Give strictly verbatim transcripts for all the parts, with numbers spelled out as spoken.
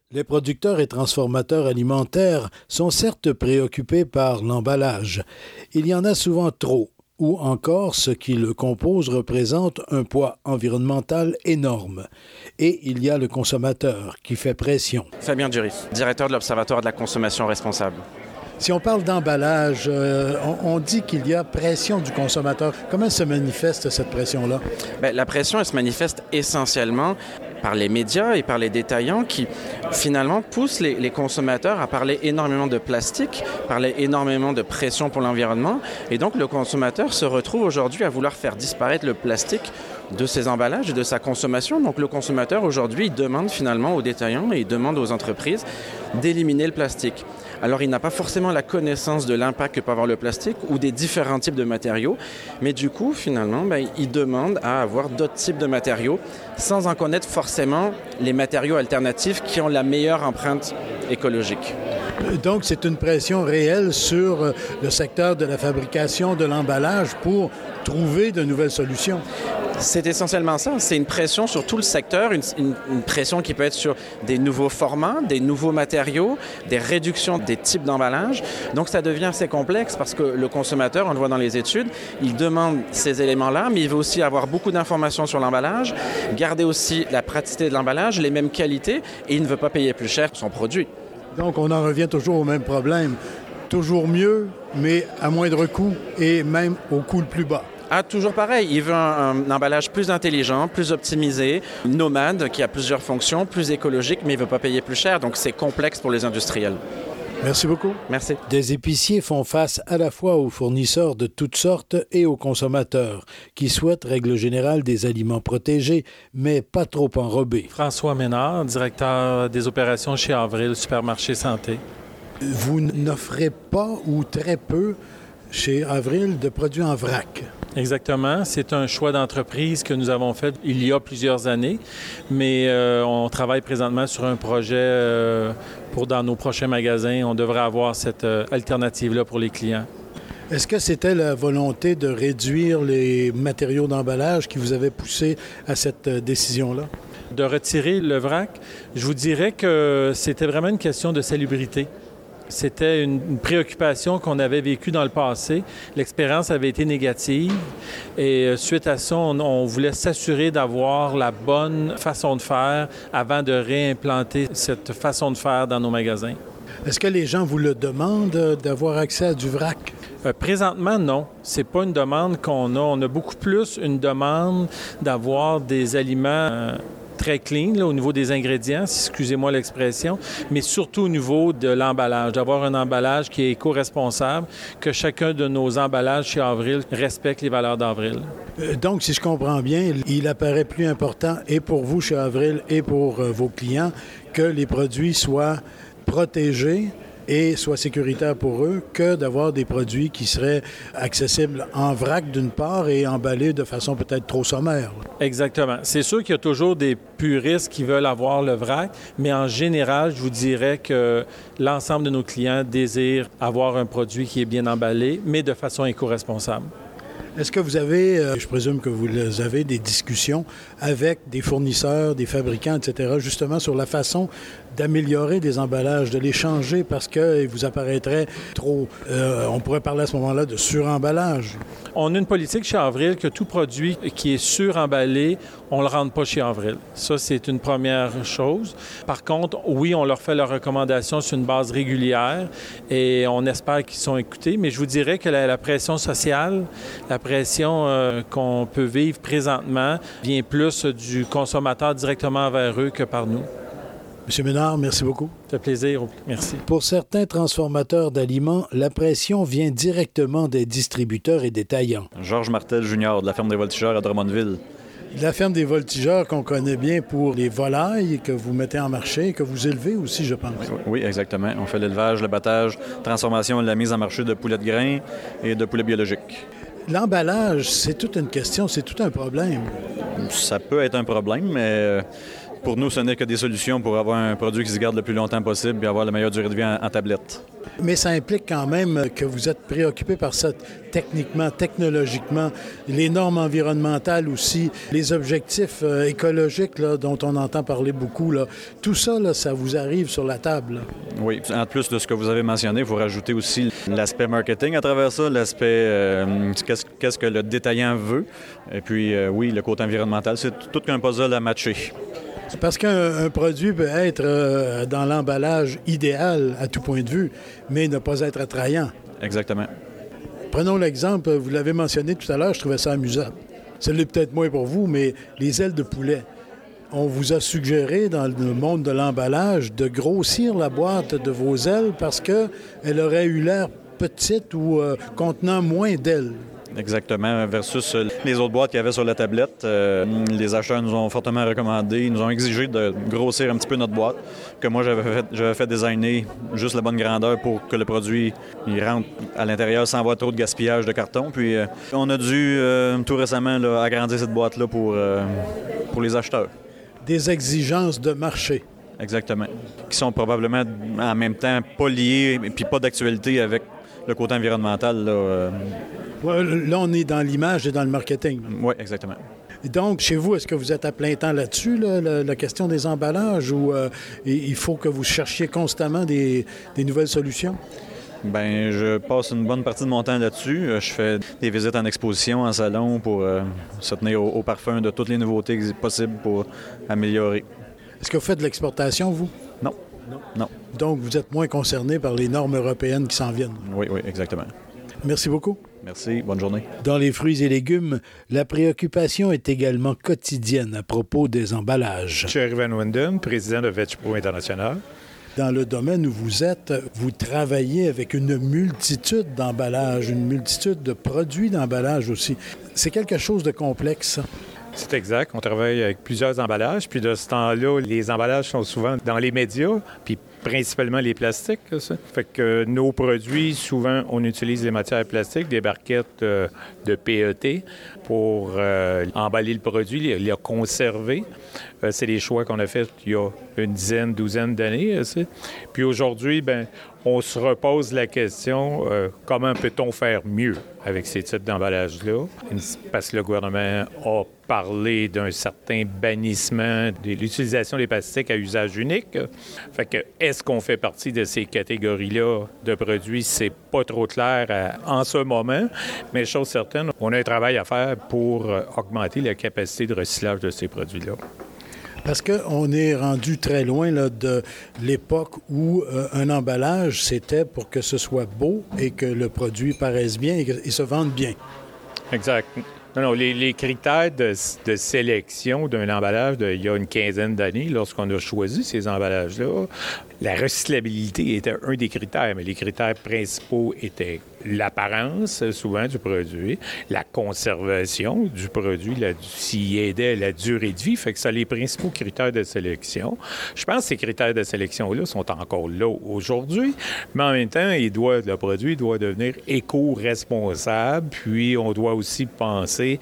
Les producteurs et transformateurs alimentaires sont certes préoccupés par l'emballage. Il y en a souvent trop, ou encore ce qui le compose représente un poids environnemental énorme. Et il y a le consommateur qui fait pression. Fabien Duris, directeur de l'Observatoire de la consommation responsable. Si on parle d'emballage, euh, on, on dit qu'il y a pression du consommateur. Comment se manifeste cette pression-là? Bien, la pression, elle se manifeste essentiellement par les médias et par les détaillants qui, finalement, poussent les, les consommateurs à parler énormément de plastique, parler énormément de pression pour l'environnement. Et donc, le consommateur se retrouve aujourd'hui à vouloir faire disparaître le plastique de ses emballages et de sa consommation. Donc, le consommateur, aujourd'hui, il demande finalement aux détaillants et il demande aux entreprises d'éliminer le plastique. Alors, il n'a pas forcément la connaissance de l'impact que peut avoir le plastique ou des différents types de matériaux, mais du coup, finalement, ben, il demande à avoir d'autres types de matériaux sans en connaître forcément les matériaux alternatifs qui ont la meilleure empreinte écologique. Donc, c'est une pression réelle sur le secteur de la fabrication de l'emballage pour trouver de nouvelles solutions. C'est essentiellement ça. C'est une pression sur tout le secteur, une, une, une pression qui peut être sur des nouveaux formats, des nouveaux matériaux, des réductions des types d'emballage. Donc, ça devient assez complexe parce que le consommateur, on le voit dans les études, il demande ces éléments-là, mais il veut aussi avoir beaucoup d'informations sur l'emballage, garder aussi la praticité de l'emballage, les mêmes qualités, et il ne veut pas payer plus cher son produit. Donc, on en revient toujours au même problème. Toujours mieux, mais à moindre coût et même au coût le plus bas. Ah, toujours pareil. Il veut un, un emballage plus intelligent, plus optimisé, nomade, qui a plusieurs fonctions, plus écologique, mais il ne veut pas payer plus cher. Donc, c'est complexe pour les industriels. Merci beaucoup. Merci. Des épiciers font face à la fois aux fournisseurs de toutes sortes et aux consommateurs qui souhaitent, règle générale, des aliments protégés, mais pas trop enrobés. François Ménard, directeur des opérations chez Avril, supermarché santé. Vous n'offrez pas ou très peu chez Avril de produits en vrac. Exactement. C'est un choix d'entreprise que nous avons fait il y a plusieurs années, mais euh, on travaille présentement sur un projet euh, pour dans nos prochains magasins. On devrait avoir cette euh, alternative-là pour les clients. Est-ce que c'était la volonté de réduire les matériaux d'emballage qui vous avait poussé à cette euh, décision-là? De retirer le vrac, je vous dirais que c'était vraiment une question de salubrité. C'était une, une préoccupation qu'on avait vécue dans le passé. L'expérience avait été négative et euh, suite à ça, on, on voulait s'assurer d'avoir la bonne façon de faire avant de réimplanter cette façon de faire dans nos magasins. Est-ce que les gens vous le demandent d'avoir accès à du vrac? Euh, présentement, non. C'est pas une demande qu'on a. On a beaucoup plus une demande d'avoir des aliments euh, très clean là, au niveau des ingrédients, excusez-moi l'expression, mais surtout au niveau de l'emballage, d'avoir un emballage qui est éco-responsable, que chacun de nos emballages chez Avril respecte les valeurs d'Avril. Euh, donc, si je comprends bien, il apparaît plus important et pour vous chez Avril et pour euh, vos clients que les produits soient protégés et soient sécuritaires pour eux que d'avoir des produits qui seraient accessibles en vrac d'une part et emballés de façon peut-être trop sommaire. Exactement. C'est sûr qu'il y a toujours des puristes qui veulent avoir le vrac, mais en général, je vous dirais que l'ensemble de nos clients désirent avoir un produit qui est bien emballé, mais de façon éco-responsable. Est-ce que vous avez, euh, je présume que vous avez, des discussions avec des fournisseurs, des fabricants, et cetera, justement sur la façon d'améliorer des emballages, de les changer parce qu'il vous apparaîtrait trop, euh, on pourrait parler à ce moment-là de suremballage? On a une politique chez Avril que tout produit qui est suremballé, on ne le rentre pas chez Avril. Ça, c'est une première chose. Par contre, oui, on leur fait leurs recommandations sur une base régulière et on espère qu'ils sont écoutés. Mais je vous dirais que la, la pression sociale, la pression euh, qu'on peut vivre présentement vient plus du consommateur directement vers eux que par nous. Monsieur Ménard, merci beaucoup. Ça fait plaisir. Merci. Pour certains transformateurs d'aliments, la pression vient directement des distributeurs et détaillants. Georges Martel Junior de la ferme des Voltigeurs à Drummondville. La ferme des Voltigeurs qu'on connaît bien pour les volailles que vous mettez en marché, que vous élevez aussi, je pense. Oui, exactement. On fait l'élevage, l'abattage, transformation et la mise en marché de poulets de grains et de poulets biologiques. L'emballage, c'est toute une question, c'est tout un problème. Ça peut être un problème, mais pour nous, ce n'est que des solutions pour avoir un produit qui se garde le plus longtemps possible et avoir la meilleure durée de vie en, en tablette. Mais ça implique quand même que vous êtes préoccupé par ça techniquement, technologiquement, les normes environnementales aussi, les objectifs euh, écologiques là, dont on entend parler beaucoup. Là. Tout ça, là, ça vous arrive sur la table. Là. Oui. En plus de ce que vous avez mentionné, il faut rajouter aussi l'aspect marketing à travers ça, l'aspect euh, qu'est-ce, qu'est-ce que le détaillant veut. Et puis, euh, oui, le côté environnemental, c'est tout qu'un puzzle à matcher. Parce qu'un un produit peut être euh, dans l'emballage idéal à tout point de vue, mais ne pas être attrayant. Exactement. Prenons l'exemple, vous l'avez mentionné tout à l'heure, je trouvais ça amusant. Ça l'est peut-être moins pour vous, mais les ailes de poulet. On vous a suggéré dans le monde de l'emballage de grossir la boîte de vos ailes parce qu'elle aurait eu l'air petite ou euh, contenant moins d'ailes. Exactement, versus les autres boîtes qu'il y avait sur la tablette. Euh, les acheteurs nous ont fortement recommandé, ils nous ont exigé de grossir un petit peu notre boîte, que moi j'avais fait, j'avais fait designer juste la bonne grandeur pour que le produit il rentre à l'intérieur sans avoir trop de gaspillage de carton. Puis euh, on a dû euh, tout récemment là, agrandir cette boîte-là pour, euh, pour les acheteurs. Des exigences de marché. Exactement. Qui sont probablement en même temps pas liées et puis pas d'actualité avec le côté environnemental. Là, euh... ouais, là, on est dans l'image et dans le marketing. Oui, exactement. Donc, chez vous, est-ce que vous êtes à plein temps là-dessus, là, la, la question des emballages, ou euh, il faut que vous cherchiez constamment des, des nouvelles solutions? Bien, je passe une bonne partie de mon temps là-dessus. Je fais des visites en exposition, en salon, pour euh, se tenir au, au parfum de toutes les nouveautés possibles pour améliorer. Est-ce que vous faites de l'exportation, vous? Non. Non. Non. Donc, vous êtes moins concerné par les normes européennes qui s'en viennent? Oui, oui, exactement. Merci beaucoup. Merci. Bonne journée. Dans les fruits et légumes, la préoccupation est également quotidienne à propos des emballages. Thierry Van Winden, président de VegPro International. Dans le domaine où vous êtes, vous travaillez avec une multitude d'emballages, une multitude de produits d'emballage aussi. C'est quelque chose de complexe. C'est exact. On travaille avec plusieurs emballages. Puis de ce temps-là, les emballages sont souvent dans les médias, puis principalement les plastiques. Ça. Fait que nos produits, souvent, on utilise des matières plastiques, des barquettes euh, de P E T pour euh, emballer le produit, les, les conserver. Euh, c'est des choix qu'on a faits il y a une dizaine, douzaine d'années. Euh, Puis aujourd'hui, ben, on se repose la question, euh, comment peut-on faire mieux avec ces types d'emballages-là? Parce que le gouvernement a parlé d'un certain bannissement de l'utilisation des plastiques à usage unique. Fait que, est-ce qu'on fait partie de ces catégories-là de produits? C'est pas trop clair à, en ce moment, mais chose certaine, on a un travail à faire pour euh, augmenter la capacité de recyclage de ces produits-là. Parce qu'on est rendu très loin là, de l'époque où euh, un emballage, c'était pour que ce soit beau et que le produit paraisse bien et, que, et se vende bien. Exact. Non, non, les, les critères de, de sélection d'un emballage d'il y a une quinzaine d'années, lorsqu'on a choisi ces emballages-là, la recyclabilité était un des critères, mais les critères principaux étaient l'apparence, souvent, du produit, la conservation du produit, la, s'il aidait à la durée de vie, fait que c'est les principaux critères de sélection. Je pense que ces critères de sélection-là sont encore là aujourd'hui, mais en même temps, il doit, le produit doit devenir éco-responsable, puis on doit aussi penser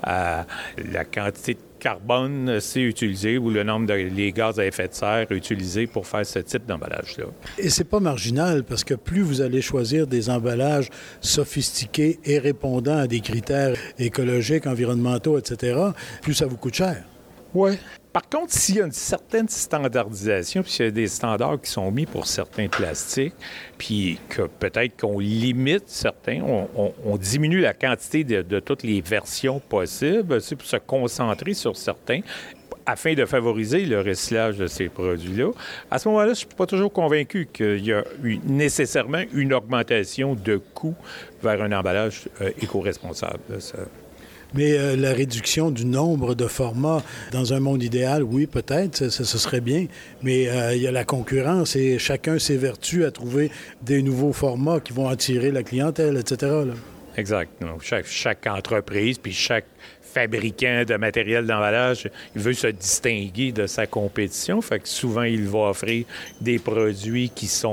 à la quantité de carbone c'est utilisé ou le nombre de les gaz à effet de serre utilisés pour faire ce type d'emballage-là. Et c'est pas marginal parce que plus vous allez choisir des emballages sophistiqués et répondant à des critères écologiques, environnementaux, et cetera, plus ça vous coûte cher. Oui. Par contre, s'il y a une certaine standardisation, puis s'il y a des standards qui sont mis pour certains plastiques, puis que peut-être qu'on limite certains, on, on, on diminue la quantité de, de toutes les versions possibles, c'est pour se concentrer sur certains, afin de favoriser le recyclage de ces produits-là. À ce moment-là, je ne suis pas toujours convaincu qu'il y a eu nécessairement une augmentation de coût vers un emballage euh, éco-responsable. Là, ça... Mais euh, la réduction du nombre de formats dans un monde idéal, oui, peut-être, ce, ce serait bien, mais euh, il y a la concurrence et chacun s'évertue à trouver des nouveaux formats qui vont attirer la clientèle, et cetera. Là. Exact. Donc, chaque, chaque entreprise, puis chaque fabricant de matériel d'emballage, il veut se distinguer de sa compétition, fait que souvent, il va offrir des produits qui sont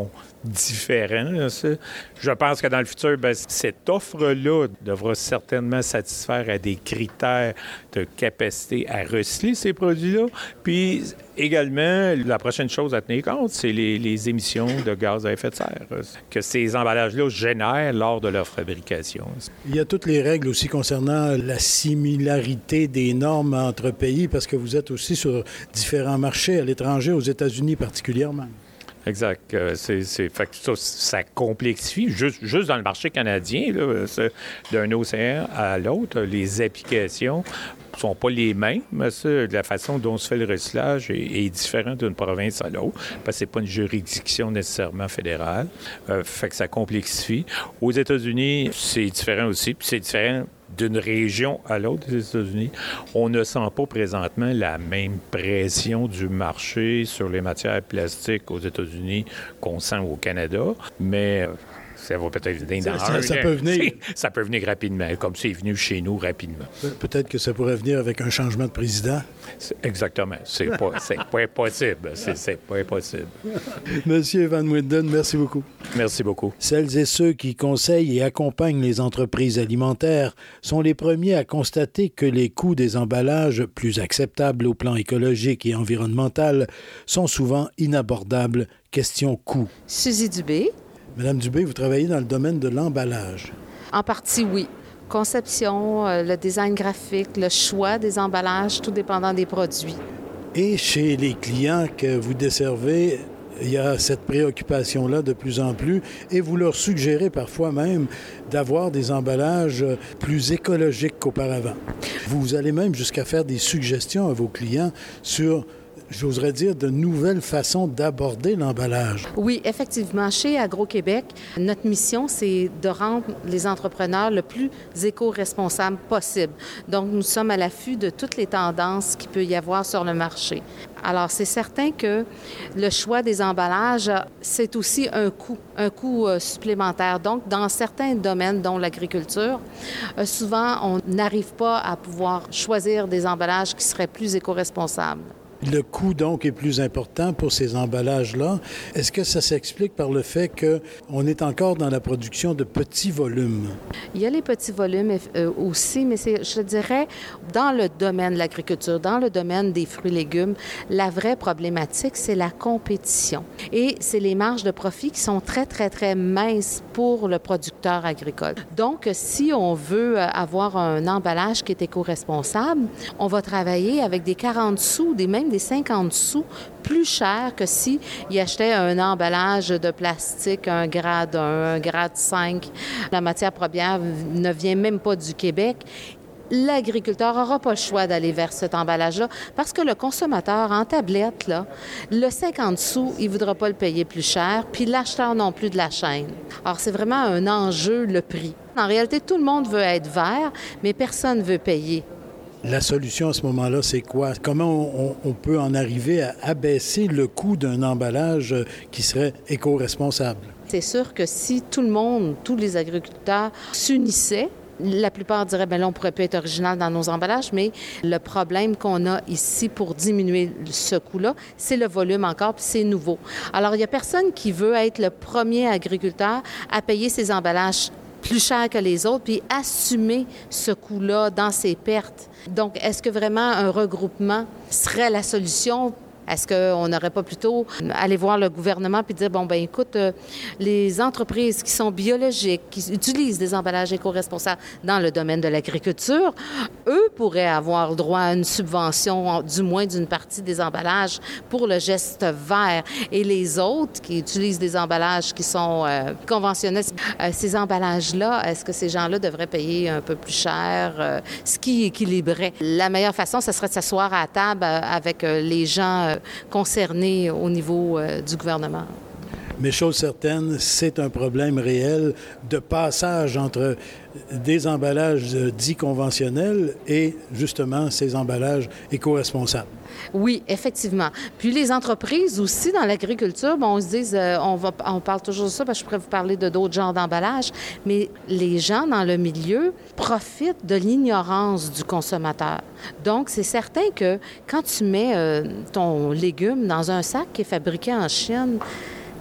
différent. Là, ça. Je pense que dans le futur, bien, cette offre-là devra certainement satisfaire à des critères de capacité à recycler ces produits-là. Puis également, la prochaine chose à tenir compte, c'est les, les émissions de gaz à effet de serre que ces emballages-là génèrent lors de leur fabrication. Il y a toutes les règles aussi concernant la similarité des normes entre pays, parce que vous êtes aussi sur différents marchés à l'étranger, aux États-Unis particulièrement. Exact. Euh, c'est, c'est, fait que ça, ça complexifie. Juste, juste dans le marché canadien, là, d'un océan à l'autre, les applications ne sont pas les mêmes. Ça, la façon dont se fait le recyclage est, est différente d'une province à l'autre, parce que ce n'est pas une juridiction nécessairement fédérale. Euh, fait que ça complexifie. Aux États-Unis, c'est différent aussi. Puis c'est différent d'une région à l'autre des États-Unis. On ne sent pas présentement la même pression du marché sur les matières plastiques aux États-Unis qu'on sent au Canada, mais ça va peut-être venir dans ça, ça, peut venir. Ça peut venir rapidement, comme c'est venu chez nous rapidement. Peut-être que ça pourrait venir avec un changement de président. C'est exactement. C'est pas, c'est pas impossible. C'est, c'est pas impossible. Monsieur Van Winden, merci beaucoup. Merci beaucoup. Celles et ceux qui conseillent et accompagnent les entreprises alimentaires sont les premiers à constater que les coûts des emballages, plus acceptables au plan écologique et environnemental, sont souvent inabordables. Question coût. Suzy Dubé. Madame Dubé, vous travaillez dans le domaine de l'emballage. En partie, oui. Conception, euh, le design graphique, le choix des emballages, tout dépendant des produits. Et chez les clients que vous desservez, il y a cette préoccupation-là de plus en plus et vous leur suggérez parfois même d'avoir des emballages plus écologiques qu'auparavant. Vous allez même jusqu'à faire des suggestions à vos clients sur, j'oserais dire, de nouvelles façons d'aborder l'emballage. Oui, effectivement. Chez Agro-Québec, notre mission, c'est de rendre les entrepreneurs le plus éco-responsables possible. Donc, nous sommes à l'affût de toutes les tendances qu'il peut y avoir sur le marché. Alors, c'est certain que le choix des emballages, c'est aussi un coût, un coût euh, supplémentaire. Donc, dans certains domaines, dont l'agriculture, euh, souvent, on n'arrive pas à pouvoir choisir des emballages qui seraient plus éco-responsables. Le coût, donc, est plus important pour ces emballages-là. Est-ce que ça s'explique par le fait qu'on est encore dans la production de petits volumes? Il y a les petits volumes euh, aussi, mais c'est, je dirais, dans le domaine de l'agriculture, dans le domaine des fruits et légumes, la vraie problématique, c'est la compétition. Et c'est les marges de profit qui sont très, très, très minces pour le producteur agricole. Donc, si on veut avoir un emballage qui est éco-responsable, on va travailler avec des quarante sous, des mêmes des cinquante sous plus cher que s'il achetait un emballage de plastique, un grade un, un grade cinq. La matière première ne vient même pas du Québec. L'agriculteur n'aura pas le choix d'aller vers cet emballage-là parce que le consommateur en tablette, là, le cinquante sous, il ne voudra pas le payer plus cher, puis l'acheteur non plus de la chaîne. Alors, c'est vraiment un enjeu, le prix. En réalité, tout le monde veut être vert, mais personne ne veut payer. La solution à ce moment-là, c'est quoi? Comment on, on peut en arriver à abaisser le coût d'un emballage qui serait éco-responsable? C'est sûr que si tout le monde, tous les agriculteurs s'unissaient, la plupart diraient, bien là, on pourrait pas être original dans nos emballages, mais le problème qu'on a ici pour diminuer ce coût-là, c'est le volume encore, puis c'est nouveau. Alors, il n'y a personne qui veut être le premier agriculteur à payer ses emballages plus cher que les autres, puis assumer ce coût-là dans ses pertes. Donc, est-ce que vraiment un regroupement serait la solution? Est-ce qu'on n'aurait pas plutôt aller voir le gouvernement puis dire, bon, ben écoute, euh, les entreprises qui sont biologiques, qui utilisent des emballages éco-responsables dans le domaine de l'agriculture, eux pourraient avoir droit à une subvention, du moins d'une partie des emballages pour le geste vert. Et les autres qui utilisent des emballages qui sont euh, conventionnels, euh, ces emballages-là, est-ce que ces gens-là devraient payer un peu plus cher, euh, ce qui équilibrerait? La meilleure façon, ce serait de s'asseoir à table euh, avec euh, les gens euh, concernés au niveau euh, du gouvernement. Mais chose certaine, c'est un problème réel de passage entre des emballages dits conventionnels et justement ces emballages éco-responsables. Oui, effectivement. Puis les entreprises aussi dans l'agriculture, bon, on se dit, euh, on, va, on parle toujours de ça, parce que je pourrais vous parler de d'autres genres d'emballages, mais les gens dans le milieu profitent de l'ignorance du consommateur. Donc, c'est certain que quand tu mets euh, ton légume dans un sac qui est fabriqué en Chine,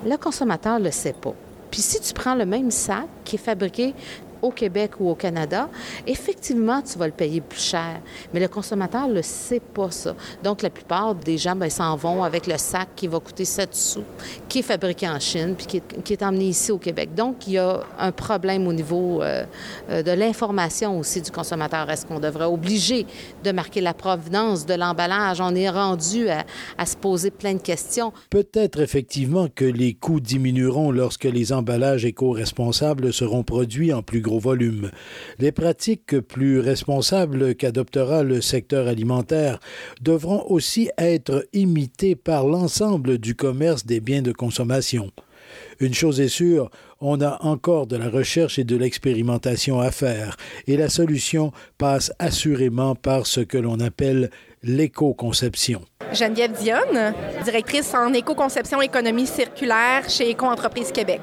Le consommateur ne le sait pas. Puis si tu prends le même sac qui est fabriqué au Québec ou au Canada, effectivement, tu vas le payer plus cher. Mais le consommateur ne le sait pas, ça. Donc, la plupart des gens ben, s'en vont avec le sac qui va coûter sept sous, qui est fabriqué en Chine, puis qui est, qui est emmené ici au Québec. Donc, il y a un problème au niveau euh, de l'information aussi du consommateur. Est-ce qu'on devrait obliger de marquer la provenance de l'emballage? On est rendu à, à se poser plein de questions. Peut-être effectivement que les coûts diminueront lorsque les emballages éco-responsables seront produits en plus gros volume. Les pratiques plus responsables qu'adoptera le secteur alimentaire devront aussi être imitées par l'ensemble du commerce des biens de consommation. Une chose est sûre, on a encore de la recherche et de l'expérimentation à faire, et la solution passe assurément par ce que l'on appelle l'éco-conception. Geneviève Dionne, directrice en éco-conception économie circulaire chez Éco-entreprise Québec.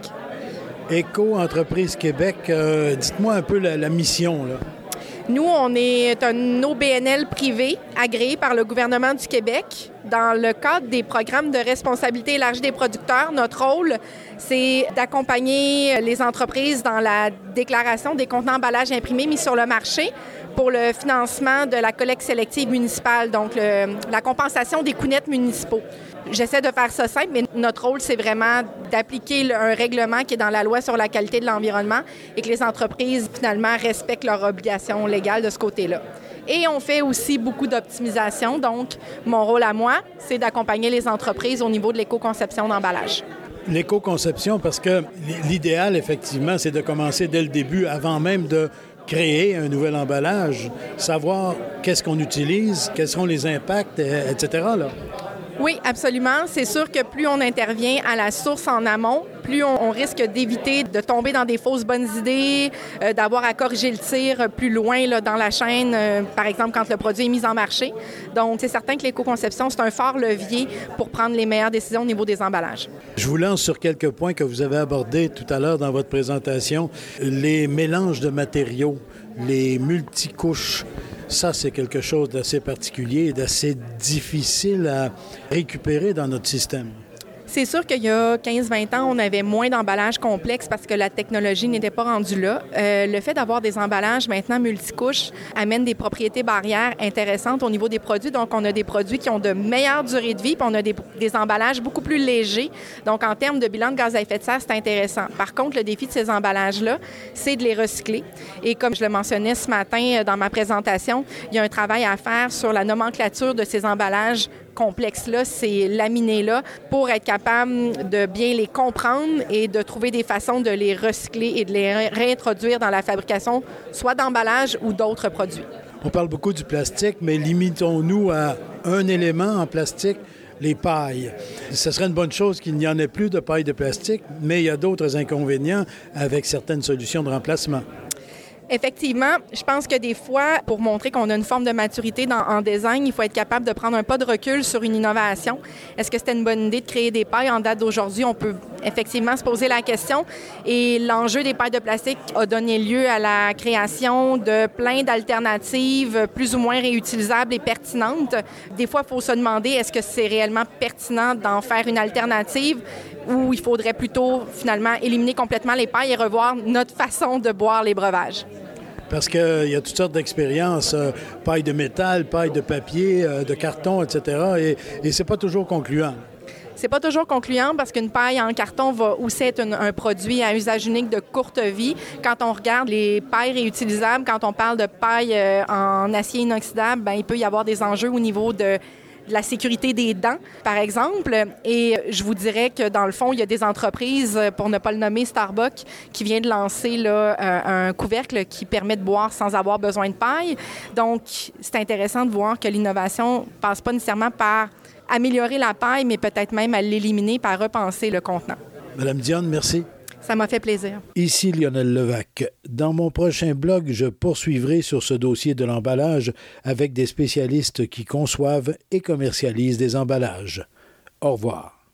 Éco-entreprise Québec, euh, dites-moi un peu la, la mission, là. Nous, on est un O B N L privé agréé par le gouvernement du Québec. Dans le cadre des programmes de responsabilité élargie des producteurs, notre rôle, c'est d'accompagner les entreprises dans la déclaration des contenants emballages imprimés mis sur le marché pour le financement de la collecte sélective municipale, donc le, la compensation des coûts nets municipaux. J'essaie de faire ça simple, mais notre rôle, c'est vraiment d'appliquer un règlement qui est dans la loi sur la qualité de l'environnement et que les entreprises, finalement, respectent leurs obligations légales de ce côté-là. Et on fait aussi beaucoup d'optimisation. Donc, mon rôle à moi, c'est d'accompagner les entreprises au niveau de l'éco-conception d'emballage. L'éco-conception, parce que l'idéal, effectivement, c'est de commencer dès le début, avant même de créer un nouvel emballage, savoir qu'est-ce qu'on utilise, quels seront les impacts, et cetera, là. Oui, absolument. C'est sûr que plus on intervient à la source en amont, plus on, on risque d'éviter de tomber dans des fausses bonnes idées, euh, d'avoir à corriger le tir plus loin là, dans la chaîne, euh, par exemple quand le produit est mis en marché. Donc, c'est certain que l'éco-conception, c'est un fort levier pour prendre les meilleures décisions au niveau des emballages. Je vous lance sur quelques points que vous avez abordés tout à l'heure dans votre présentation. Les mélanges de matériaux, les multicouches. Ça, c'est quelque chose d'assez particulier et d'assez difficile à récupérer dans notre système. C'est sûr qu'il y a quinze vingt ans, on avait moins d'emballages complexes parce que la technologie n'était pas rendue là. Euh, le fait d'avoir des emballages maintenant multicouches amène des propriétés barrières intéressantes au niveau des produits. Donc, on a des produits qui ont de meilleures durées de vie, puis on a des, des emballages beaucoup plus légers. Donc, en termes de bilan de gaz à effet de serre, c'est intéressant. Par contre, le défi de ces emballages-là, c'est de les recycler. Et comme je le mentionnais ce matin dans ma présentation, il y a un travail à faire sur la nomenclature de ces emballages complexes-là, ces laminés-là, pour être capable de bien les comprendre et de trouver des façons de les recycler et de les réintroduire dans la fabrication, soit d'emballage ou d'autres produits. On parle beaucoup du plastique, mais limitons-nous à un élément en plastique, les pailles. Ce serait une bonne chose qu'il n'y en ait plus de pailles de plastique, mais il y a d'autres inconvénients avec certaines solutions de remplacement. Effectivement, je pense que des fois, pour montrer qu'on a une forme de maturité dans, en design, il faut être capable de prendre un pas de recul sur une innovation. Est-ce que c'était une bonne idée de créer des pailles en date d'aujourd'hui? On peut effectivement se poser la question. Et l'enjeu des pailles de plastique a donné lieu à la création de plein d'alternatives plus ou moins réutilisables et pertinentes. Des fois, il faut se demander, est-ce que c'est réellement pertinent d'en faire une alternative ou il faudrait plutôt finalement éliminer complètement les pailles et revoir notre façon de boire les breuvages? Parce qu'il y a toutes sortes d'expériences, euh, paille de métal, paille de papier, euh, de carton, et cetera. Et, et c'est pas toujours concluant. C'est pas toujours concluant parce qu'une paille en carton va aussi être un, un produit à usage unique de courte vie. Quand on regarde les pailles réutilisables, quand on parle de paille euh, en acier inoxydable, bien, il peut y avoir des enjeux au niveau de de la sécurité des dents, par exemple. Et je vous dirais que, dans le fond, il y a des entreprises, pour ne pas le nommer, Starbucks, qui vient de lancer là, un, un couvercle qui permet de boire sans avoir besoin de paille. Donc, c'est intéressant de voir que l'innovation ne passe pas nécessairement par améliorer la paille, mais peut-être même à l'éliminer par repenser le contenant. Madame Dionne, merci. Ça m'a fait plaisir. Ici Lionel Levac. Dans mon prochain blog, je poursuivrai sur ce dossier de l'emballage avec des spécialistes qui conçoivent et commercialisent des emballages. Au revoir.